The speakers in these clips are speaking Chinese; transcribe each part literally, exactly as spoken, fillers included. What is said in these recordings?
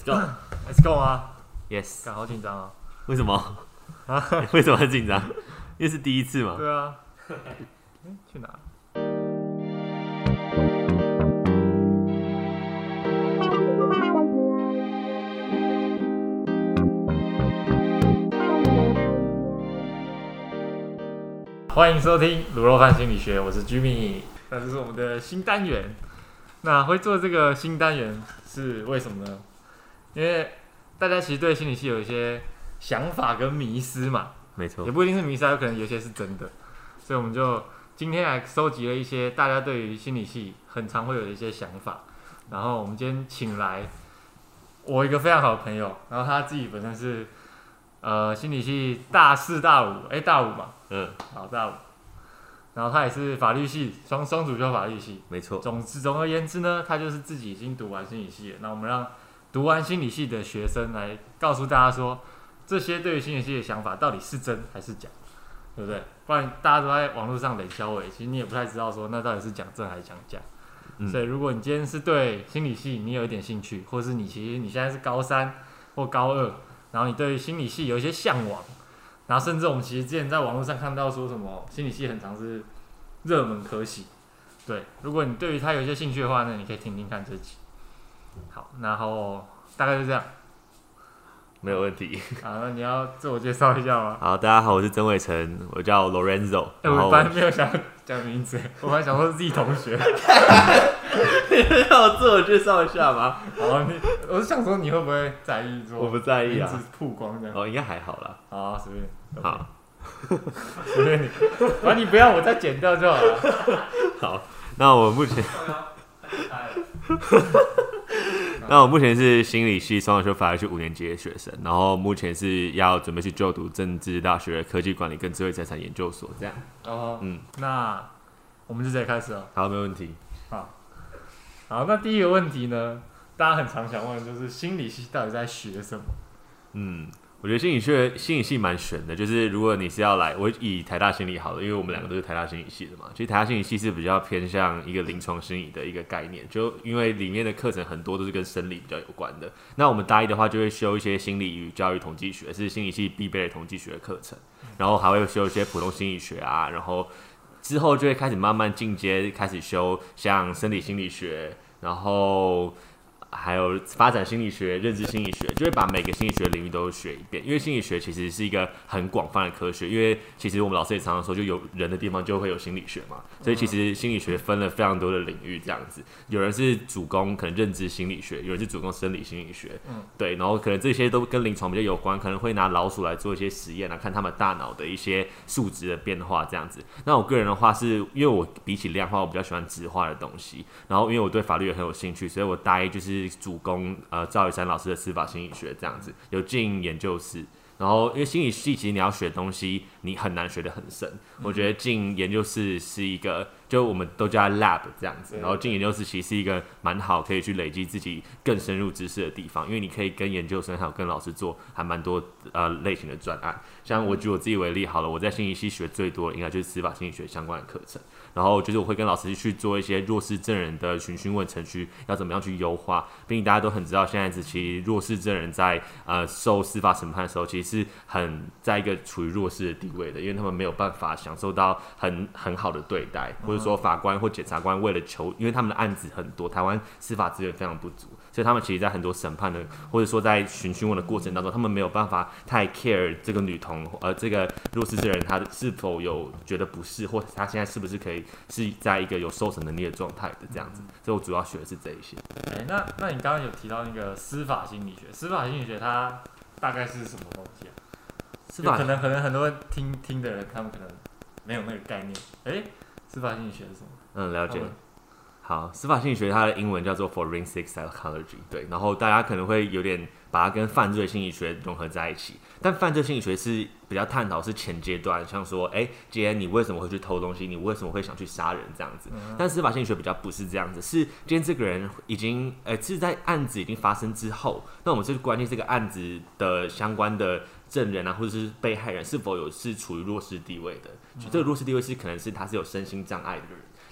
go，Let's go 啊 ！Yes， 干好紧张啊！ 为什么？为什么很紧张？因为是第一次嘛。 对啊。去哪？欢迎收听卤肉饭心理学，我是 Jimmy。那这是我们的新单元。那会做这个新单元是为什么呢？因为大家其实对心理系有一些想法跟迷思嘛， 没错， 也不一定是迷思，有可能有些是真的。所以我们就今天来收集了一些大家对于心理系很常会有的一些想法。然后我们今天请来我一个非常好的朋友，然后他自己本身是呃心理系大四大五，哎、欸、大五嘛， 嗯， 好大五。然后他也是法律系，双双主修法律系， 没错。 总之总而言之呢，他就是自己已经读完心理系了。那我们让读完心理系的学生来告诉大家说，这些对于心理系的想法到底是真还是假，对不对？不然大家都在网络上冷消尾，其实你也不太知道说那到底是讲真还是讲假。嗯、所以如果你今天是对心理系你有一点兴趣，或是你其实你现在是高三或高二，然后你对心理系有一些向往。然后甚至我们其实之前在网络上看到说什么心理系很常是热门科系，对，如果你对于它有一些兴趣的话呢，你可以听听看这集。好，然后大概就这样， 没有问题。 好，那你要自我介绍一下吗？ 好，大家好，我是曾伟成，我叫 Lorenzo。 哎、欸，我本来没有想讲名字，我本来想说是自己同学。 你让我自我介绍一下吗？ 好，你我是想说你会不会在意说我不在意啊， 名字曝光这样。 哦，应该还好啦。 好啊，随便。 好， 随便你，反正你不要我再剪掉就好了。 好，那我目前，那我目前是心理系双主修法律系五年级的学生，然后目前是要准备去就读政治大学科技管理跟智慧财产研究所这样。 哦，嗯，那我们就直接开始了。 好，没问题。 好，好，那第一个问题呢，大家很常想问的就是心理系到底在学什么？ 嗯。我觉得心理学心理系蛮悬的，就是如果你是要来，我以台大心理好了，因为我们两个都是台大心理系的嘛。其实台大心理系是比较偏向一个临床心理的一个概念，就因为里面的课程很多都是跟生理比较有关的。那我们大一的话就会修一些心理与教育统计学，是心理系必备的统计学的课程，然后还会修一些普通心理学啊，然后之后就会开始慢慢进阶，开始修像生理心理学，然后还有发展心理学、认知心理学，就会把每个心理学领域都学一遍。因为心理学其实是一个很广泛的科学，因为其实我们老师也常常说，就有人的地方就会有心理学嘛，所以其实心理学分了非常多的领域，这样子。有人是主攻可能认知心理学，有人是主攻生理心理学，嗯，对，然后可能这些都跟临床比较有关，可能会拿老鼠来做一些实验啊，看他们大脑的一些数值的变化这样子。那我个人的话是，因为我比起量化，我比较喜欢质化的东西，然后因为我对法律也很有兴趣，所以我大一就是主攻呃赵雨山老师的司法心理学这样子，有进研究室。然后因为心理系其实你要学东西，你很难学得很深。嗯、我觉得进研究室是一个，就我们都叫它 lab 这样子。然后进研究室其实是一个蛮好可以去累积自己更深入知识的地方，因为你可以跟研究生还有跟老师做还蛮多呃类型的专案。像我举我自己为例好了，我在心理系学最多的应该就是司法心理学相关的课程。然后就是我会跟老师去做一些弱势证人的询讯问程序要怎么样去优化，毕竟大家都很知道现在其实弱势证人在呃受司法审判的时候，其实是很在一个处于弱势的地位的，因为他们没有办法享受到很很好的对待，或者说法官或检察官为了求，因为他们的案子很多，台湾司法资源非常不足，所以他们其实在很多审判的或者说在询讯问的过程当中，他们没有办法太 care 这个女童呃这个弱势证人他是否有觉得不适，或者他现在是不是可以是在一个有受审能力的状态的这样子，所以我主要学的是这一些。 欸、那那你刚刚有提到那个司法心理学，司法心理学它大概是什么东西啊？司法可能可能很多人听听的人，他们可能没有那个概念。哎、欸，司法心理学是什么？ 嗯，了解。好，司法心理学它的英文叫做 Forensic Psychology， 对，然后大家可能会有点把它跟犯罪心理学融合在一起，但犯罪心理学是比较探讨是前阶段，像说，哎，今天你为什么会去偷东西，你为什么会想去杀人这样子，嗯、但司法心理学比较不是这样子，是今天这个人已经，呃，是在案子已经发生之后，那我们就关心这个案子的相关的证人啊，或者是被害人是否有是处于弱势地位的，嗯、这个弱势地位是可能是他是有身心障碍的人。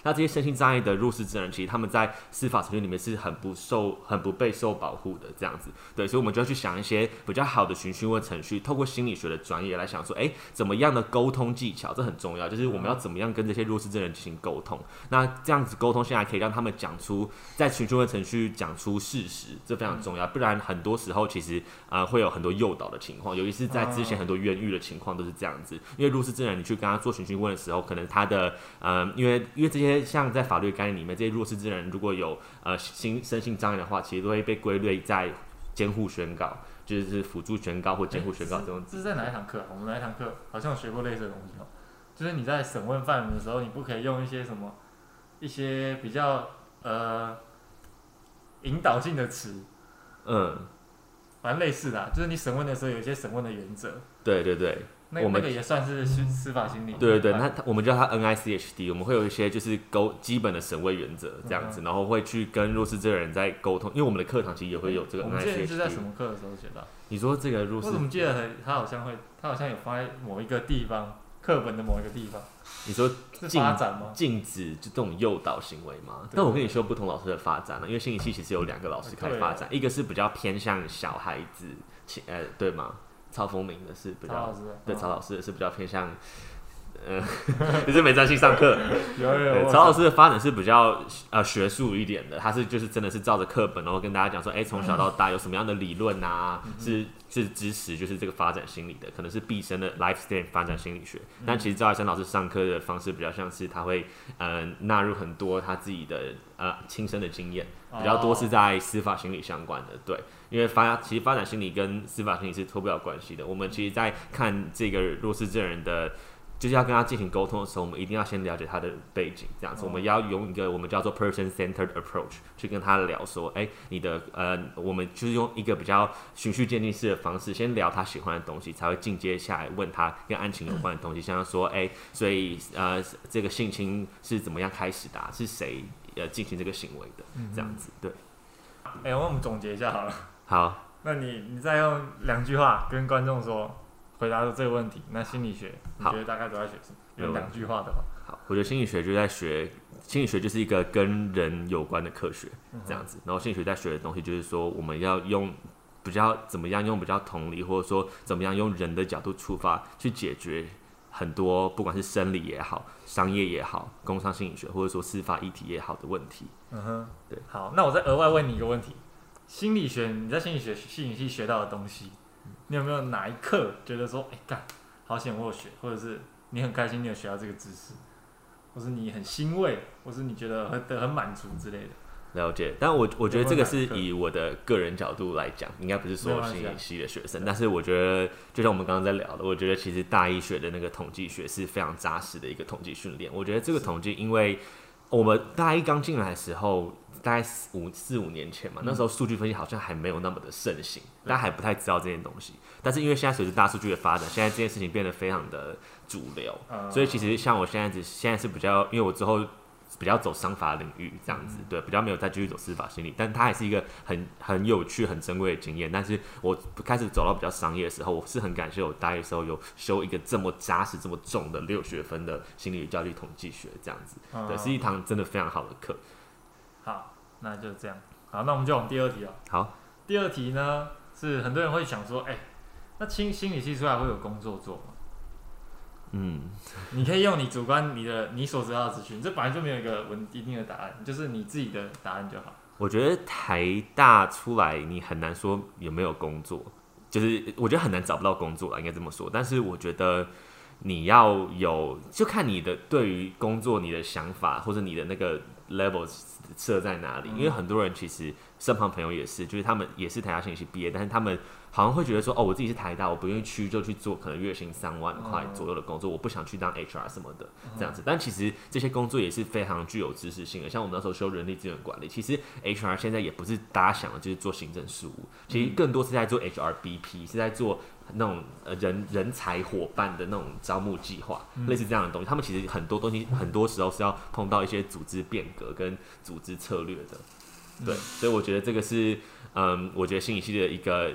那这些身心障碍的弱势证人，其实他们在司法程序里面是很不受、很不被受保护的这样子。对，所以我们就要去想一些比较好的询讯问程序，透过心理学的专业来想说，哎，怎么样的沟通技巧，这很重要，就是我们要怎么样跟这些弱势证人进行沟通。那这样子沟通下来，可以让他们讲出在询讯问程序讲出事实，这非常重要。不然很多时候其实呃会有很多诱导的情况，尤其是在之前很多冤狱的情况都是这样子。因为弱势证人你去跟他做询讯问的时候，可能他的呃因为因为这些像在法律概念里面，这些弱势证人如果有呃心身心障碍的话，其实都会被归类在监护宣告，就是辅助宣告或监护宣告这种。 这是在哪一堂课、啊？我们哪一堂课好像有学过类似的东西哦。就是你在审问犯人的时候，你不可以用一些什么一些比较呃引导性的词， 嗯， 反正类似的、啊，就是你审问的时候有一些审问的原则。 对对对。 那我们那个也算是司法心理。 对对对，那我们叫它 N I C H D， 我们会有一些就是沟基本的审问原则这样子，嗯、然后会去跟弱势这个人在沟通，因为我们的课堂其实也会有这个 N I C H D。我们之前是在什么课的时候学到？ 你说这个弱势？ 我怎么记得他好像会，他好像有放在某一个地方，课本的某一个地方。 你说是发展吗？ 禁止就这种诱导行为吗？但我跟你说不同老师的发展了，因为心理系其实有两个老师开始发展，一个是比较偏向小孩子，呃，对吗？曹风明的是比较，对曹老师的是比较偏向，呃，就是没专心上课。 有有有。 曹老师的发展是比较呃学术一点的，他是就是真的是照着课本，然后跟大家讲说，哎、欸，从小到大有什么样的理论啊，嗯、是是支持就是这个发展心理的，可能是毕生的 lifespan 发展心理学。嗯、但其实赵爱生老师上课的方式比较像是他会呃纳入很多他自己的呃亲身的经验，比较多是在司法心理相关的，对。因为发其实发展心理跟司法心理是脱不了关系的。我们其实，在看这个弱势证人的，就是要跟他进行沟通的时候，我们一定要先了解他的背景，这样子，我们要用一个我们叫做 person-centered approach 去跟他聊说，哎、欸，你的呃，我们就是用一个比较循序渐进式的方式，先聊他喜欢的东西，才会进阶下来问他跟案情有关的东西，像说，哎、欸，所以呃，这个性侵是怎么样开始的、啊？是谁呃进行这个行为的？这样子，对。 哎、欸，我们总结一下好了。 好， 那你你再用两句话跟观众说，回答这个问题。那心理学，你觉得大概都在学什么？用两句话的话。 好，我觉得心理学就在学，心理学就是一个跟人有关的科学，这样子。然后心理学在学的东西就是说，我们要用比较怎么样用比较同理，或者说怎么样用人的角度出发去解决很多不管是生理也好、商业也好、工商心理学或者说司法议题也好的问题。 嗯哼， 对。 好，那我再额外问你一个问题。心理学，你在心理学心理系学到的东西，你有没有哪一刻觉得说，哎、欸、干，好险我有学，或者是你很开心你有学到这个知识，或是你很欣慰，或是你觉得很很满足之类的？ 了解，但我我觉得这个是以我的个人角度来讲，应该不是所有心理系的学生，但是我觉得就像我们刚刚在聊的，我觉得其实大一学的那个统计学是非常扎实的一个统计训练。我觉得这个统计，因为我们大一刚进来的时候。大概五四五年前嘛，那时候数据分析好像还没有那么的盛行，大家还不太知道这件东西。但是因为现在随着大数据的发展，现在这件事情变得非常的主流，所以其实像我现在现在是比较，因为我之后比较走商法领域这样子，对，比较没有再继续走司法心理，但它还是一个很很有趣、很珍贵的经验。但是我开始走到比较商业的时候，我是很感谢我大一的时候有修一个这么扎实、这么重的六学分的心理教育统计学，这样子，对，是一堂真的非常好的课。 好。那就这样，好，那我们就往第二题了。 好， 第二题呢是很多人会想说，哎、欸，那心心理系出来会有工作做吗？嗯，你可以用你主观、你的你所知道的资讯，这本来就没有一个稳一定的答案，就是你自己的答案就好。 我觉得台大出来你很难说有没有工作，就是我觉得很难找不到工作啦，应该这么说。但是我觉得你要有，就看你的对于工作你的想法或者你的那个 level。设在哪里？因为很多人其实身旁朋友也是，就是他们也是台大心理系毕业，但是他们好像会觉得说，哦，我自己是台大，我不愿意去就去做可能月薪三万块左右的工作，我不想去当 H R 什么的这样子。但其实这些工作也是非常具有知识性的，像我们那时候修人力资源管理，其实 H R 现在也不是大家想的，就是做行政事务，其实更多是在做 H R B P， 是在做那种人人才伙伴的那种招募计划，类似这样的东西。他们其实很多东西，很多时候是要碰到一些组织变革跟组织策略的。对，所以我觉得这个是，嗯，我觉得心理系的一个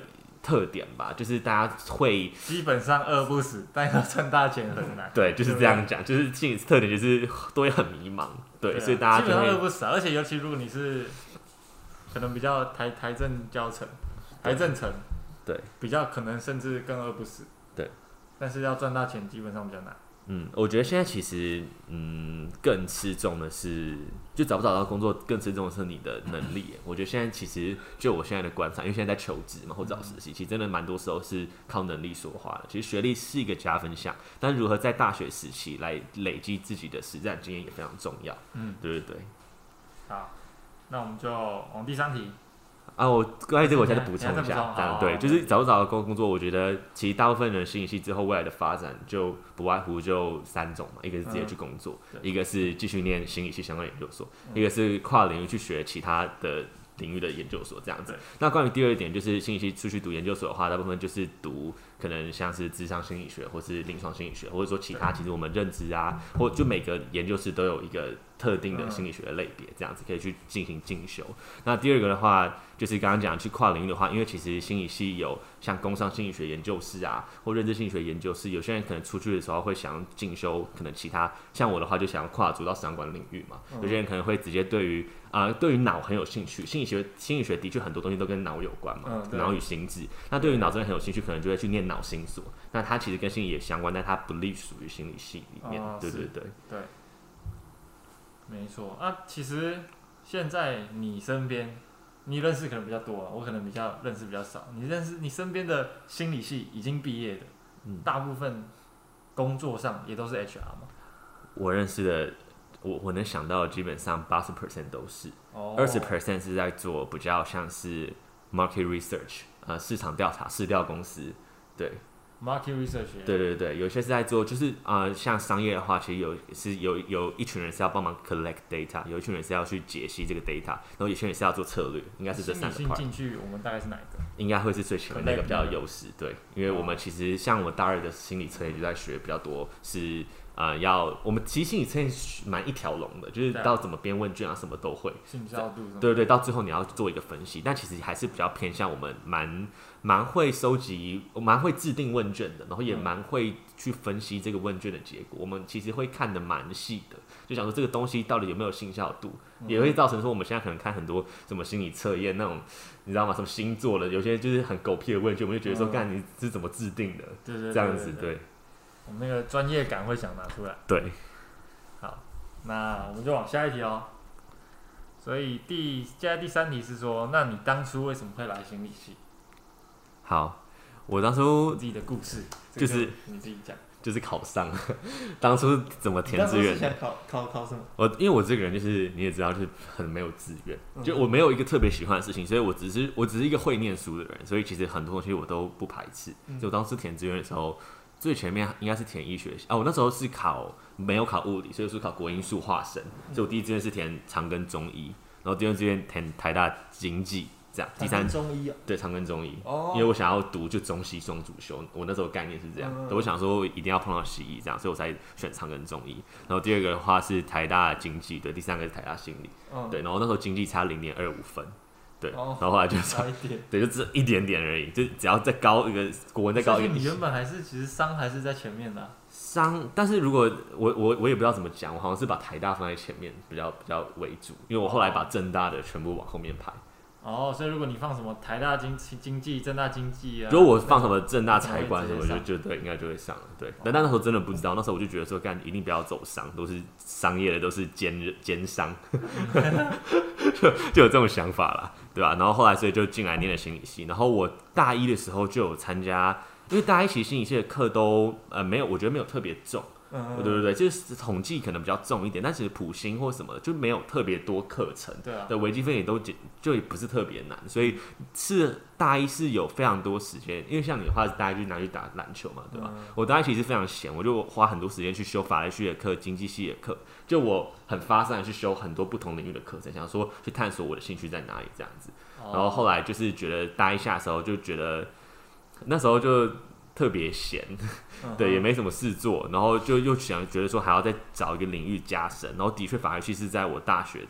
特点吧，就是大家会基本上饿不死，但要赚大钱很难。 对，就是这样讲，就是性特点就是都会很迷茫，对， 对啊、 所以大家基本上饿不死、啊，而且尤其如果你是可能比较台台政教程、台政层， 对， 比较可能甚至更饿不死， 对， 但是要赚大钱基本上比较难。 嗯，我觉得现在其实，嗯，更吃重的是，就找不找到工作，更吃重的是你的能力。我觉得现在其实，就我现在的观察，因为现在在求职嘛，或找实习，其实真的蛮多时候是靠能力说话的。其实学历是一个加分项，但如何在大学时期来累积自己的实战经验也非常重要。嗯，对对对。 好，那我们就往第三题。 啊，我关于这个我再补充一下，这样对，就是找不找到工作，我觉得其实大部分人心理系之后未来的发展就不外乎就三种嘛，一个是直接去工作，嗯、一个是继续念心理系相关研究所，嗯、一个是跨领域去学其他的领域的研究所这样子。那关于第二点，就是心理系出去读研究所的话，大部分就是读可能像是諮商心理学，或是临床心理学，或者说其他其实我们认知啊，或就每个研究室都有一个特定的心理学的类别，这样子可以去进行进修。那第二个的话，就是刚刚讲去跨领域的话，因为其实心理系有像工商心理学研究室啊，或认知心理学研究室，有些人可能出去的时候会想进修，可能其他像我的话就想跨足到商管领域嘛。有些人可能会直接对于啊、呃、对于脑很有兴趣，心理学心理学的确很多东西都跟脑有关嘛，脑与心智。那对于脑真的很有兴趣，可能就会去念脑心所。那它其实跟心理也相关，但它不隶属于心理系里面。哦、对对对对，没错啊。其实现在你身边。你认识可能比较多，我可能比较认识比较少。你认识你身边的心理系已经毕业的，嗯、大部分工作上也都是 H R 吗？ 我认识的，我我能想到的基本上八十 percent 都是，二十 percent 是在做比较像是 market research， 呃，市场调查、市调公司，对。 market research， 对对对，有些是在做，就是呃，像商业的话，其实有是有有一群人是要帮忙 collect data， 有一群人是要去解析这个 data， 然后有些人是要做策略，应该是这三个 part。 进去，我们大概是哪一个？ 应该会是最前面那个比较有优势，对，因为我们其实像我大二的心理测验就在学比较多是。呃，要我们其实心理测验蛮一条龙的，就是到怎么编问卷啊，什么都会。 信效度。 对对对，到最后你要做一个分析，但其实还是比较偏向我们蛮蛮会收集，蛮会制定问卷的，然后也蛮会去分析这个问卷的结果。我们其实会看得蛮细的，就想说这个东西到底有没有信效度，也会造成说我们现在可能看很多什么心理测验那种，你知道吗？什么星座的，有些就是很狗屁的问卷，我们就觉得说，干、嗯、你是怎么制定的？ 对对对对对对， 这样子对。 我们那个专业感会想拿出来。 对， 好，那我们就往下一题哦。所以第现在第三题是说，那你当初为什么会来心理系？ 好，我当初自己的故事， 就是、这个、 你自己讲， 就是考上。当初怎么填志愿？ 想考考考什么？ 我因为我这个人就是你也知道，就是很没有志愿，嗯、就我没有一个特别喜欢的事情，所以我只是我只是一个会念书的人，所以其实很多东西我都不排斥。嗯、所以我当时填志愿的时候。最前面应该是填医学系啊，我那时候是考没有考物理，所以是考国英数化生，所以我第一志愿是填长庚中医，然后第二志愿填台大经济，这样。第三中医啊， 对，长庚中医，哦、因为我想要读就中西双主修，我那时候概念是这样，嗯、我想说一定要碰到西医这样，所以我才选长庚中医。然后第二个的话是台大经济，对，第三个是台大心理，嗯、对，然后那时候经济差零点二五分。对，哦、然后后来就差一点，对，就只一点点而已，就只要再高一个国文再高一个。 你原本还是其实商还是在前面的、啊。 商，但是如果我我我也不知道怎么讲，我好像是把台大放在前面，比较比较为主，因为我后来把政大的全部往后面排。 哦，所以如果你放什么台大经经济、政大经济啊， 如果我放什么政大财管什么，就就对，应该就会上了。对，但那时候真的不知道，那时候我就觉得说，干一定不要走商，都是商业的，都是奸奸商，就就有这种想法啦，对吧？然后后来所以就进来念了心理系，然后我大一的时候就有参加，因为大一其实心理系的课都呃没有，我觉得没有特别重。嗯、对对对，就是统计可能比较重一点，但其实普心或什么就没有特别多课程， 对啊， 的微积分也都就也不是特别难，所以是大一是有非常多时间，因为像你的话，大家就拿去打篮球嘛，对吧？嗯、我大一其实非常闲，我就花很多时间去修法律系的课、经济系的课，就我很发散的去修很多不同领域的课程，想说去探索我的兴趣在哪里这样子。哦、然后后来就是觉得大一下的时候就觉得那时候就。特别闲，对，也没什么事做，然后就又想觉得说还要再找一个领域加深，然后的确法律系是在我大学的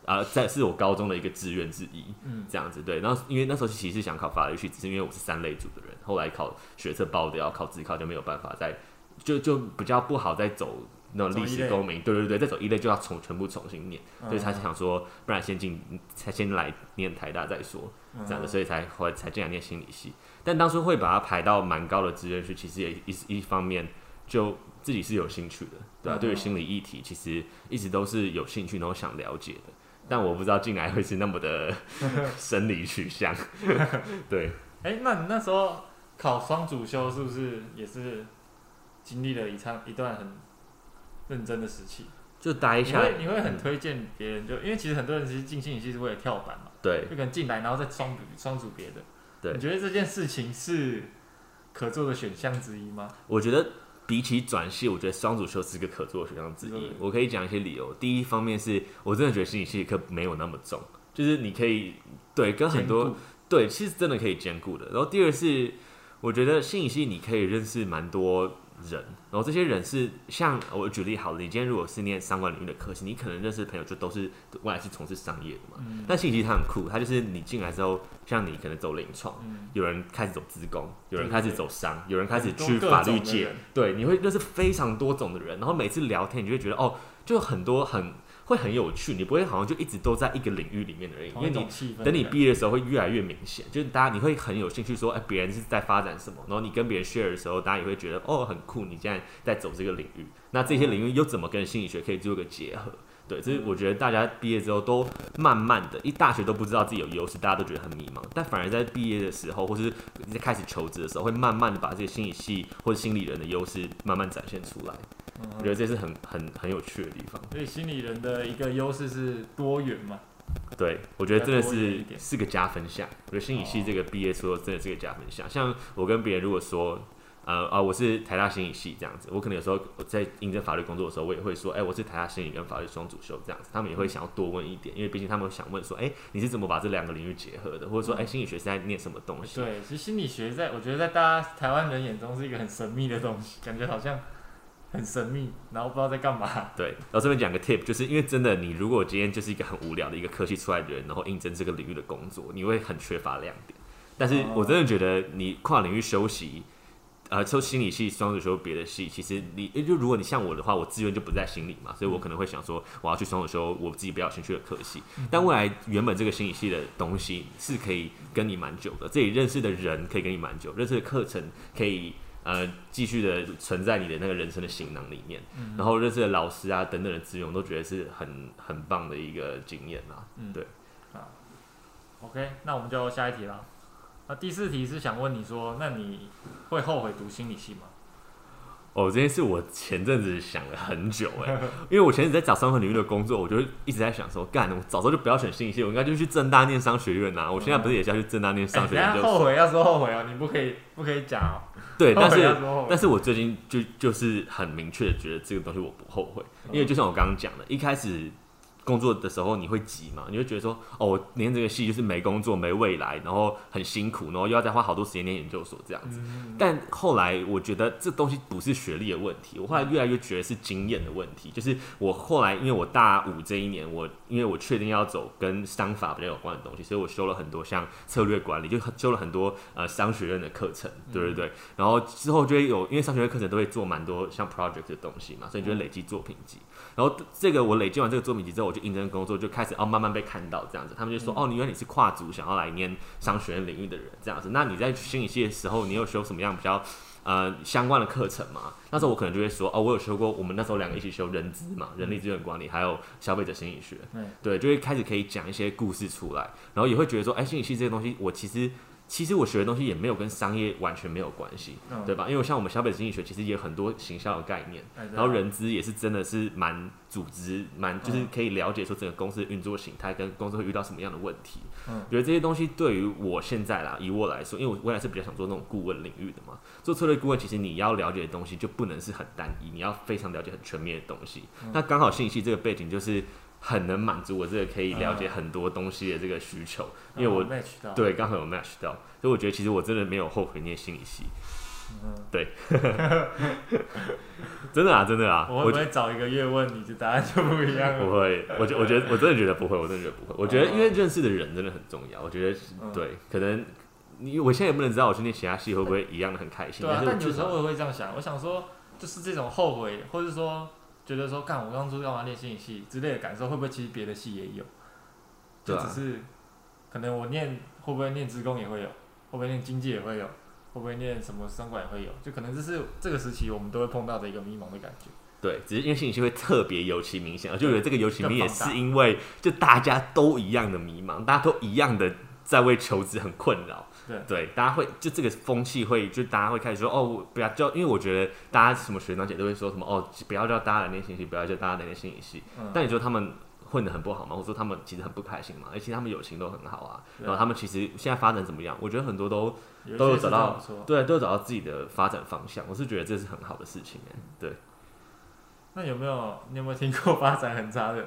啊，在是我高中的一个志愿之一， 嗯， 这样子对。然后因为那时候其实是想考法律系，只是因为我是三类组的人，后来考学测爆掉，考自考就没有办法再，就就比较不好再走那种历史公民，对对对，再走一类就要重全部重新念，嗯、所以他想说，不然先进，才先来念台大再说，这样的，所以才后来才进来念心理系。但当初会把它排到蛮高的志愿区，其实也一一方面就自己是有兴趣的，对吧、啊？对于心理议题，其实一直都是有兴趣，然后想了解的。但我不知道进来会是那么的生理取向，对。 哎、欸，那你那时候考双主修是不是也是经历了一场一段很认真的时期？ 就待一下， 你会你会很推荐别人，就因为其实很多人其实进心理系是为了跳板嘛， 对， 就可能进来然后再双双组别的。 对， 你觉得这件事情是可做的选项之一吗？ 我觉得比起转系，我觉得双主修是个可做的选项之一。我可以讲一些理由。第一方面是我真的觉得心理系课没有那么重，就是你可以对跟很多对，其实真的可以兼顾的。然后第二是，我觉得心理系你可以认识蛮多人，然后这些人是像我举例好了，你今天如果是念商管领域的科系，你可能认识的朋友就都是未来是从事商业的嘛。嗯、但心理系它很酷，它就是你进来之后，像你可能走临床，嗯、有人开始走资工，有人开始走商，有人开始去法律界，对，你会认识非常多种的人，然后每次聊天你就会觉得哦，就很多很。会很有趣，你不会好像就一直都在一个领域里面而已，因为你等你毕业的时候会越来越明显，就是大家你会很有兴趣说，哎，别人是在发展什么，然后你跟别人 share 的时候，大家也会觉得哦很酷，你现在在走这个领域，那这些领域又怎么跟心理学可以做一个结合？对，这是我觉得大家毕业之后都慢慢的，一大学都不知道自己有优势，大家都觉得很迷茫，但反而在毕业的时候，或是在开始求职的时候，会慢慢的把这些心理系或者心理人的优势慢慢展现出来。嗯、我觉得这是很很很有趣的地方。 所以心理人的一个优势是多元嘛？ 对，我觉得真的是是个加分项。我觉得心理系这个毕业之后真的是个加分项。像我跟别人如果说，呃啊，我是台大心理系这样子，我可能有时候在应征法律工作的时候，我也会说，哎、欸，我是台大心理跟法律双主修这样子，他们也会想要多问一点，因为毕竟他们想问说，哎、欸，你是怎么把这两个领域结合的，或者说，哎、欸，心理学是在念什么东西？ 对，其实心理学在我觉得在大家台湾人眼中是一个很神秘的东西，感觉好像。很神秘，然后不知道在干嘛。 对，然后这边讲个 tip， 就是因为真的，你如果今天就是一个很无聊的一个科系出来的人，然后应征这个领域的工作，你会很缺乏亮点。但是我真的觉得你跨领域修习，呃，修心理系、双主修别的系，其实你就如果你像我的话，我志愿就不在心理嘛，所以我可能会想说，我要去双主修我自己比较有兴趣的科系。但未来原本这个心理系的东西是可以跟你蛮久的，这里认识的人可以跟你蛮久，认识的课程可以。呃，继续的存在你的那个人生的行囊里面，嗯、然后认识的老师啊等等的资源，我都觉得是很很棒的一个经验啦。嗯，对。 好 ，OK， 那我们就下一题了。那第四题是想问你说，那你会后悔读心理系吗？ 哦，这件事我前阵子想了很久哎，因为我前阵子在找商科领域的工作，我就一直在想说，干，我早知道就不要选心理系，我应该就去政大念商学院啊。我现在不是也是要去政大念商学院？ 欸、后悔要说后悔哦，你不可以不可以讲哦。 对，但是但是我最近就就是很明确的觉得这个东西我不后悔，因为就像我刚刚讲的，一开始工作的时候你会急嘛，你会觉得说，哦，我念这个系就是没工作没未来，然后很辛苦，然后又要再花好多时间念研究所这样子。嗯、但后来我觉得这东西不是学历的问题，我后来越来越觉得是经验的问题。就是我后来因为我大五这一年，我因为我确定要走跟商法比较有关的东西，所以我修了很多像策略管理，就修了很多呃商学院的课程，对对对。嗯、然后之后就会有，因为商学院课程都会做蛮多像 project 的东西嘛，所以就会累积作品集。然后这个我累积完这个作品集之后，我就应征工作就开始哦慢慢被看到这样子，他们就说、嗯、哦，原来你是跨组想要来念商学院领域的人这样子，那你在心理系的时候，你有修什么样比较呃相关的课程吗？那时候我可能就会说哦，我有修过，我们那时候两个一起修人资嘛，人力资源管理，还有消费者心理学，嗯、对，就会开始可以讲一些故事出来，然后也会觉得说，哎，心理系这些东西，我其实。其实我学的东西也没有跟商业完全没有关系，嗯、对吧？因为像我们消费者经济学其实也有很多行销的概念，哎、然后人资也是真的是蛮组织，蛮就是可以了解说整个公司的运作形态跟公司会遇到什么样的问题。嗯，觉得这些东西对于我现在啦，以我来说，因为我未来是比较想做那种顾问领域的嘛，做策略顾问，其实你要了解的东西就不能是很单一，你要非常了解很全面的东西。嗯、那刚好信息这个背景就是。很能满足我这个可以了解很多东西的这个需求，因为我、 嗯、对刚好有 match 到，所以我觉得其实我真的没有后悔念心理系。 嗯， 对，真的啊，真的啊， 我会不会早一个月问你，这答案就不一样了？ 不会，我觉我觉得我真的觉得不会，我真的觉得不会。我觉得因为认识的人真的很重要。我觉得、嗯、对，可能你我现在也不能知道我去念其他系会不会一样的很开心。 对啊， 但但有时候我也会这样想，我想说，就是这种后悔，或者说觉得说，干我当初干嘛念心理系之类的感受，会不会其实别的系也有？就只是、啊、可能我念会不会念职工也会有，会不会念经济也会有，会不会念什么商管也会有，就可能这是这个时期我们都会碰到的一个迷茫的感觉。 对，只是因为心理系会特别尤其明显，我就觉得这个尤其明显是因为就大家都一样的迷茫，大家都一样的在为求职很困扰。 对, 对，大家会就这个风气会，就大家会开始说哦，不要叫，因为我觉得大家什么学长姐都会说什么哦，不要叫大家来念心理系，不要叫大家来念心理系。嗯、但你说他们混得很不好吗？或者说他们其实很不开心嘛？而且他们友情都很好啊，然后他们其实现在发展怎么样？我觉得很多都都有找到，对，都有找到自己的发展方向。我是觉得这是很好的事情哎，对。 那有没有你有没有听过发展很差的？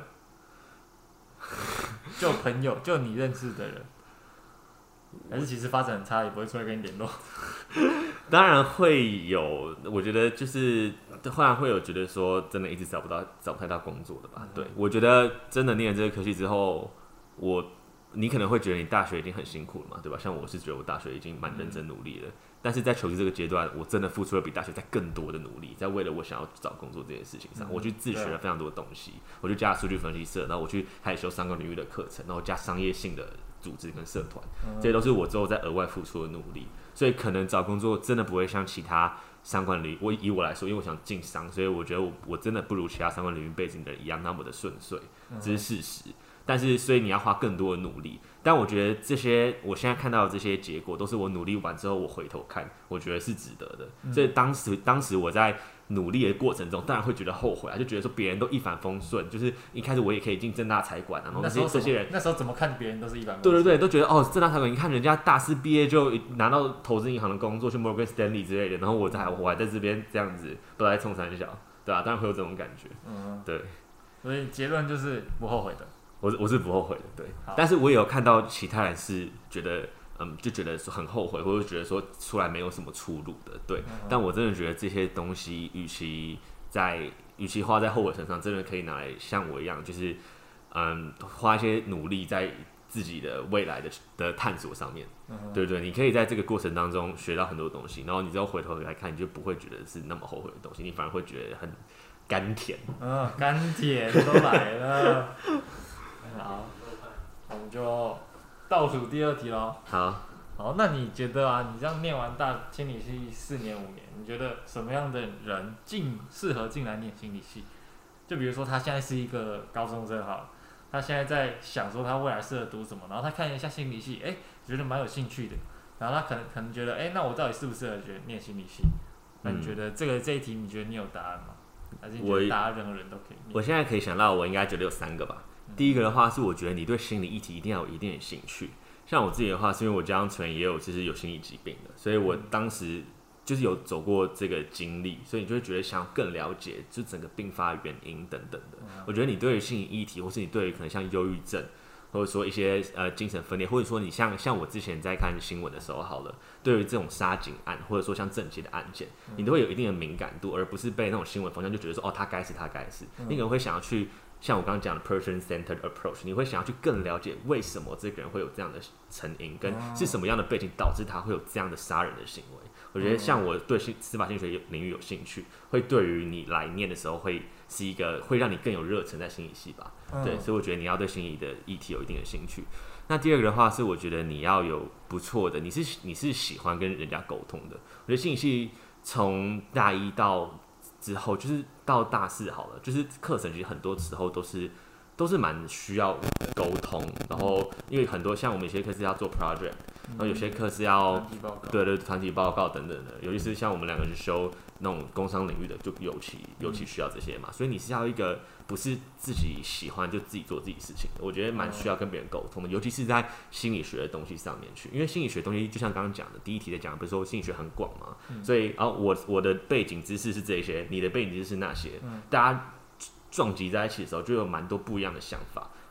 就朋友，就你认识的人，还是其实发展很差也不会出来跟你联络？ 当然会有，我觉得就是忽然会有觉得说真的一直找不到找不太到工作的吧。嗯、对，我觉得真的念了这个科系之后，我你可能会觉得你大学已经很辛苦了嘛，对吧？像我是觉得我大学已经蛮认真努力了。嗯，但是在求职这个阶段，我真的付出了比大学在更多的努力，在为了我想要找工作这件事情上，嗯、我去自学了非常多的东西，我去加数据分析社，然后我去还修相关领域的课程，然后加商业性的组织跟社团，嗯、这些都是我之后在额外付出的努力。所以可能找工作真的不会像其他相关领域，我以我来说，因为我想进商，所以我觉得 我, 我真的不如其他相关领域背景的人一样那么的顺遂，这是事实。但是，所以你要花更多的努力。但我觉得这些，我现在看到的这些结果，都是我努力完之后，我回头看，我觉得是值得的。嗯、所以当时，当时我在努力的过程中，当然会觉得后悔啊，就觉得说别人都一帆风顺，就是一开始我也可以进政大财管啊，然后这些这些人那时候怎么看别人都是一帆风顺。 对对对，都觉得哦，政大财管，你看人家大四毕业就拿到投资银行的工作，去 Morgan Stanley 之类的，然后我还我还在这边这样子，不知道在冲三小，对啊，当然会有这种感觉。嗯，对。 所以结论就是不后悔的。 我我是不后悔的，对，但是我也有看到其他人是觉得，嗯，就觉得很后悔，或者觉得说出来没有什么出路的，对。嗯、但我真的觉得这些东西，与其在，与其花在后悔身上，真的可以拿来像我一样，就是，嗯，花一些努力在自己的未来的的探索上面，嗯、对对，你可以在这个过程当中学到很多东西，然后你之后回头来看，你就不会觉得是那么后悔的东西，你反而会觉得很甘甜。 嗯，甘甜都来了。好，我们就倒数第二题咯。 好， 好，那你觉得啊，你这样念完大心理系四年五年，你觉得什么样的人进适合进来念心理系？就比如说他现在是一个高中生好了，他现在在想说他未来适合读什么，然后他看一下心理系，哎、欸，觉得蛮有兴趣的，然后他可能可能觉得，哎、欸，那我到底适不适合学念心理系？那你觉得这个这一题，你觉得你有答案吗？还是你觉得大家任何人都可以念？ 我现在可以想到，我应该觉得有三个吧。第一个的话是，我觉得你对心理议题一定要有一定的兴趣。像我自己的话，是因为我家长也有就是有心理疾病的，所以我当时就是有走过这个经历，所以你就会觉得想要更了解就整个并发原因等等的。我觉得你对于心理议题，或是你对于可能像忧郁症，或者说一些呃精神分裂，或者说你像像我之前在看新闻的时候好了，对于这种杀警案，或者说像政界的案件，你都会有一定的敏感度，而不是被那种新闻方向就觉得说哦他该死他该死，你可能会想要去。像我刚刚讲的 person-centered approach， 你会想要去更了解为什么这个人会有这样的成因，跟是什么样的背景导致他会有这样的杀人的行为。我觉得像我对司法心理学领域有兴趣，会对于你来念的时候会是一个会让你更有热忱在心理系吧。对，所以我觉得你要对心理的议题有一定的兴趣。那第二个的话是，我觉得你要有不错的，你是你是喜欢跟人家沟通的。我觉得心理系从大一到之后就是到大四好了，就是课程其实很多时候都是都是蛮需要沟通，然后因为很多像我们有些课是要做 project， 然后有些课是要对对团体报告等等的，尤其是像我们两个去修那种工商领域的，就尤其尤其需要这些嘛，所以你是要一个不是自己喜欢就自己做自己事情的，我觉得蛮需要跟别人沟通的，尤其是在心理学的东西上面去，因为心理学的东西就像刚刚讲的第一题在讲，不是说心理学很广嘛，嗯、所以啊我我的背景知识是这些，你的背景知识是那些，嗯、大家撞击在一起的时候，就有蛮多不一样的想法。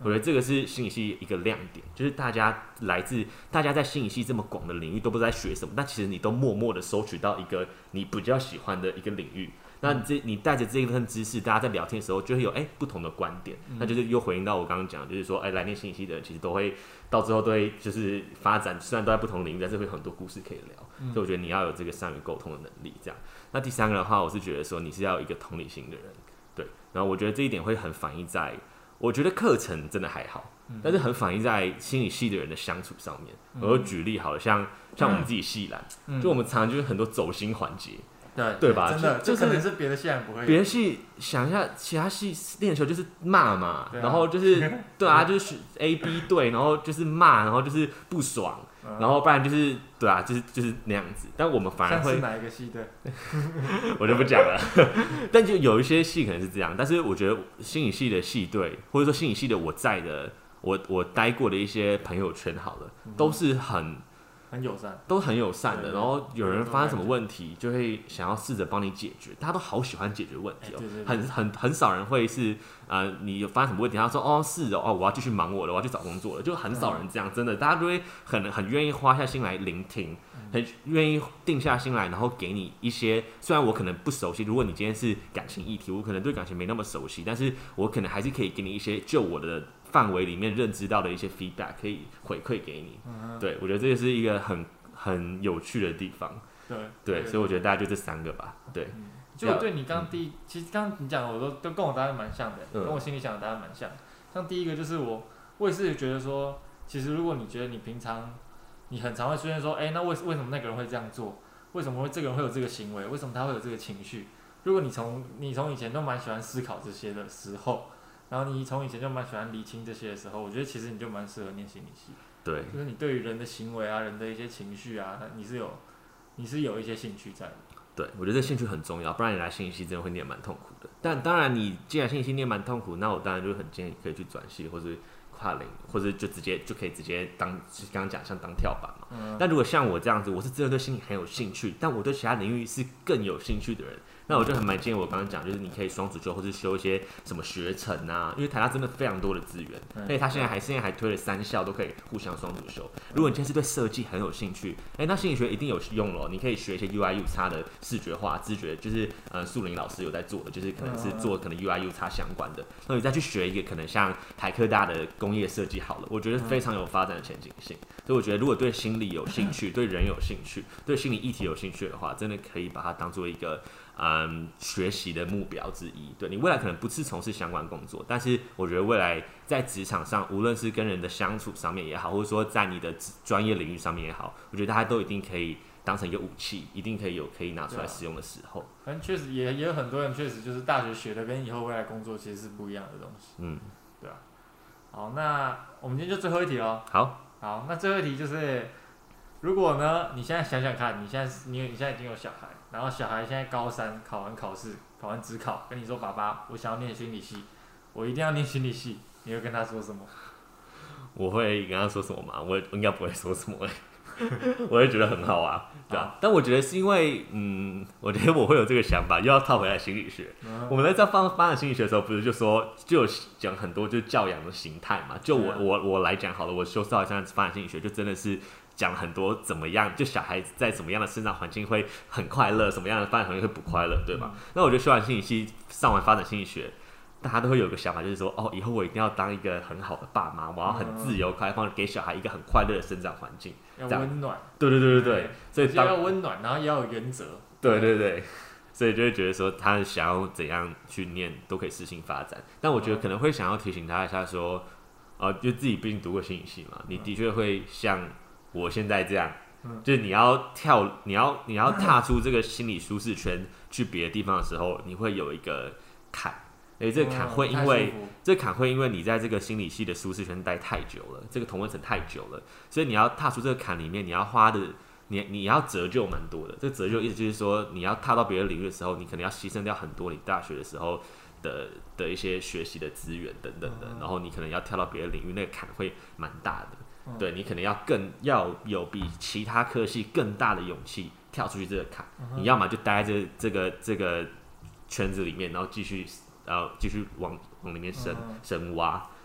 我觉得这个是心理系一个亮点，就是大家来自大家在心理系这么广的领域都不知道在学什么，但其实你都默默的收取到一个你比较喜欢的一个领域。那你这你带着这一份知识，大家在聊天的时候就会有哎、欸、不同的观点，那就是又回应到我刚刚讲，就是说哎、欸、来念心理系的人其实都会到最后都会就是发展，虽然都在不同领域，但是会有很多故事可以聊。嗯、所以我觉得你要有这个善于沟通的能力。这样，那第三个的话，我是觉得说你是要有一个同理心的人，对。然后我觉得这一点会很反映在，我觉得课程真的还好，嗯、但是很反映在心理系的人的相处上面。嗯、我举例好了，像像我们自己系篮，嗯、就我们常常就是很多走心环节。 对对吧？ 真的， 就可能是别的系不会。 别的系想一下，其他系练球就是骂嘛，啊、然后就是对啊，就是 A B 队，然后就是骂，然后就是不爽，嗯、然后不然就是对啊，就是就是那样子。但我们反而会像是哪一个系队？ 我就不讲了。但就有一些系可能是这样，但是我觉得心理系的系队，或者说心理系的我在的，我我待过的一些朋友圈，好了，嗯、都是很。 很友善， 都很友善的。然后有人发生什么问题，就会想要试着帮你解决。大家都好喜欢解决问题哦， 欸、对对对很很很少人会是呃，你有发生什么问题，他说哦是哦，哦我要继续忙我了，我要去找工作了，就很少人这样，真的，大家都会很很愿意花下心来聆听，很愿意定下心来，然后给你一些。虽然我可能不熟悉，如果你今天是感情议题，我可能对感情没那么熟悉，但是我可能还是可以给你一些就我的范围里面认知到的一些 feedback 可以回馈给你。嗯、对，我觉得这个是一个很很有趣的地方。 对对, 对，所以我觉得大家就这三个吧。对， 嗯、就我对你刚第一，嗯、其实刚刚你讲的我都都跟我答案蛮像的，嗯、跟我心里想的答案蛮像。像第一个就是我，我也是觉得说，其实如果你觉得你平常你很常会出现说，哎、欸，那为为什么那个人会这样做？为什么会这个人会有这个行为？为什么他会有这个情绪？如果你从你从以前都蛮喜欢思考这些的时候，然后你从以前就蛮喜欢理清这些的时候，我觉得其实你就蛮适合念心理系。 对， 就是你对于人的行为啊、人的一些情绪啊，你是有你是有一些兴趣在的。 对，我觉得这兴趣很重要，不然你来心理系真的会念蛮痛苦的。但当然，你既然心理系念蛮痛苦，那我当然就很建议可以去转系，或是跨领，或者就直接就可以直接当刚刚讲像当跳板嘛。嗯、但如果像我这样子，我是真的对心理很有兴趣，但我对其他领域是更有兴趣的人。那我就很蛮建议我刚刚讲，就是你可以双主修，或是修一些什么学程啊，因为台大真的非常多的资源，而且他现在还现在还推了三校都可以互相双主修。如果你今天是对设计很有兴趣，哎、欸，那心理学一定有用咯。你可以学一些 U I U X 的视觉化、知觉，就是呃素林老师有在做的，就是可能是做可能 U I U X 相关的。那你再去学一个可能像台科大的工业设计好了，我觉得非常有发展的前景性。所以我觉得如果对心理有兴趣、对人有兴趣、对心理议题有兴趣的话，真的可以把它当做一个。嗯，学习的目标之一。对，你未来可能不是从事相关工作，但是我觉得未来在职场上，无论是跟人的相处上面也好，或者说在你的专业领域上面也好，我觉得大家都一定可以当成一个武器，一定可以有可以拿出来使用的时候。 反正确实也也有很多人确实就是大学学的跟以后未来工作其实是不一样的东西。嗯，对啊。好，那我们今天就最后一题咯。 好， 好，那最后一题就是，如果呢，你现在想想看，你现在你你现在已经有小孩。然后小孩现在高三，考完考试，考完指考，跟你说：“爸爸，我想要念心理系，我一定要念心理系。”你会跟他说什么？ 我会跟他说什么吗？我应该不会说什么、欸，我会觉得很好啊，对啊。但我觉得是因为，嗯，我觉得我会有这个想法，又要套回来心理学。嗯、我们在在发展心理学的时候，不是就说就有讲很多就是教养的形态嘛？就我、嗯、我我来讲好了，我修到现在发展心理学，就真的是。讲很多怎么样，就小孩在怎么样的生长环境会很快乐，什么样的发展环境会不快乐，对吧？嗯、那我觉得修完心理系，上完发展心理学，大家都会有个想法，就是说，哦，以后我一定要当一个很好的爸妈，我要很自由开放，给小孩一个很快乐的生长环境， 要温暖。 对对对对对，所以当要温暖，然后也要有原则。 对对对，所以就会觉得说，他想要怎样去念都可以适性发展，但我觉得可能会想要提醒他一下，说，呃，就自己毕竟读过心理系嘛，你的确会像我现在这样。嗯、就是你要跳，你要你要踏出这个心理舒适圈，去别的地方的时候，你会有一个坎，而且这个坎会因为、嗯、这个坎会因为你在这个心理系的舒适圈待太久了，这个同温层太久了，所以你要踏出这个坎里面，你要花的你你要折旧蛮多的。这个折旧意思就是说，你要踏到别的领域的时候，你可能要牺牲掉很多你大学的时候的的一些学习的资源等等的，然后你可能要跳到别的领域，那个坎会蛮大的。嗯、对你可能要更要有比其他科系更大的勇气跳出去这个坎，嗯、你要么就待在这这个这个圈子里面，然后继续然后继续往往里面深、嗯、深挖，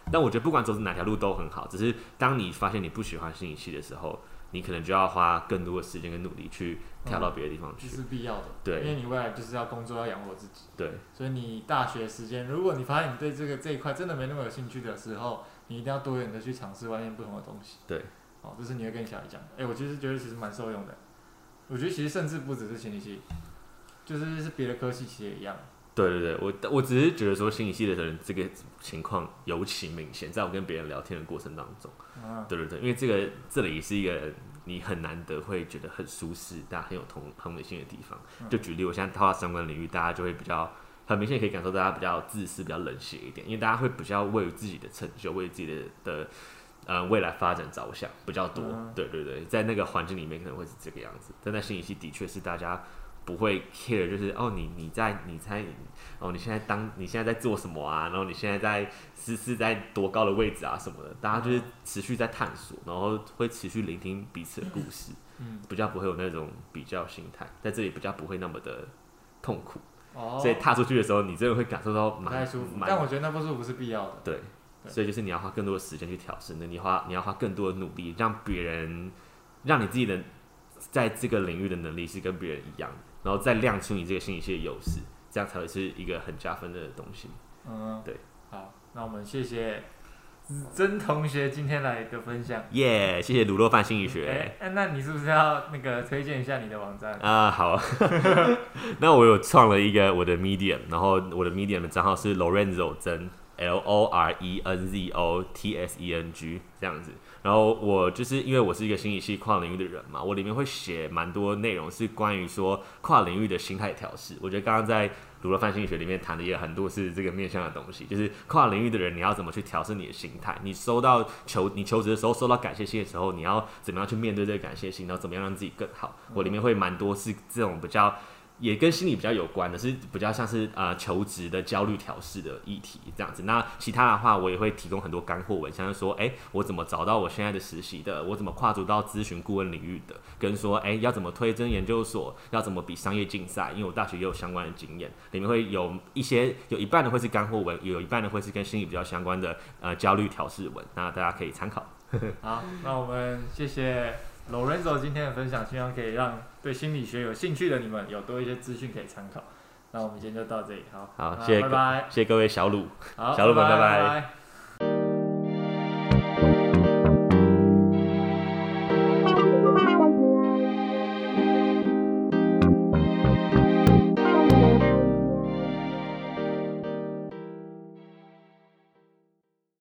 但我觉得不管走哪条路都很好，只是当你发现你不喜欢心理系的时候，你可能就要花更多的时间跟努力去跳到别的地方去， 这、嗯、是必要的。 对， 因为你未来就是要工作，要养活自己。 对， 所以你大学时间，如果你发现你对这个这一块真的没那么有兴趣的时候，你一定要多元的去尝试外面不同的东西。 对， 哦，这是你会跟小孩讲的。哎、欸，我其实觉得其实蛮受用的。我觉得其实甚至不只是心理系，就是是别的科系其实也一样。 对对对，我我只是觉得说心理系的人这个情况尤其明显，在我跟别人聊天的过程当中，嗯、对对对，因为这个这里是一个你很难得会觉得很舒适，大家很有同同理心的地方。就举例，我现在套到相关领域，大家就会比较很明显可以感受到大家比较自私、比较冷血一点，因为大家会比较为自己的成就、为自己的的呃未来发展着想比较多。嗯、对对对，在那个环境里面可能会是这个样子，但在心理系的确是大家。不会 care， 就是哦，你你在你在哦，你现在当你现在在做什么啊？然后你现在在是是在多高的位置啊什么的，大家就是持续在探索，然后会持续聆听彼此的故事，嗯，比较不会有那种比较心态，在这里比较不会那么的痛苦，哦，所以踏出去的时候，你真的会感受到蛮太舒服，但我觉得那不舒服是必要的， 对，对所以就是你要花更多的时间去调试，那你花你要花更多的努力，让别人让你自己的在这个领域的能力是跟别人一样的。然后再亮出你这个心理系的优势，这样才会是一个很加分的东西。嗯，对。 好，那我们谢谢曾同学今天来的分享。 耶、yeah, 谢谢卤肉饭心理学。 哎、欸，那你是不是要那个推荐一下你的网站啊？好，那我有创了一个我的 Medium， 然后我的 Medium 的账号是 Lorenzo 曾 L O R E N Z O T S E N G 这样子。然后我就是因为我是一个心理系跨领域的人嘛，我里面会写蛮多内容是关于说跨领域的心态调试。我觉得刚刚在卤肉饭心理学里面谈的也很多是这个面向的东西，就是跨领域的人你要怎么去调试你的心态。你收到求你求职的时候收到感谢信的时候，你要怎么样去面对这个感谢信，然后怎么样让自己更好。我里面会蛮多是这种比较。也跟心理比较有关的，是比较像是呃求职的焦虑调试的议题这样子。那其他的话，我也会提供很多干货文，像是说，哎、欸，我怎么找到我现在的实习的，我怎么跨足到咨询顾问领域的，跟说，哎、欸，要怎么推甄研究所，要怎么比商业竞赛，因为我大学也有相关的经验，里面会有一些，有一半的会是干货文，有一半的会是跟心理比较相关的呃焦虑调试文，那大家可以参考。 好，那我们谢谢。Lorenzo 今天的分享，希望可以让对心理学有兴趣的你们有多一些资讯可以参考。那我们今天就到这里，好， 好，谢谢， 拜拜， 谢谢各位小鲁， 好， 小鲁们，拜拜。 拜拜拜拜。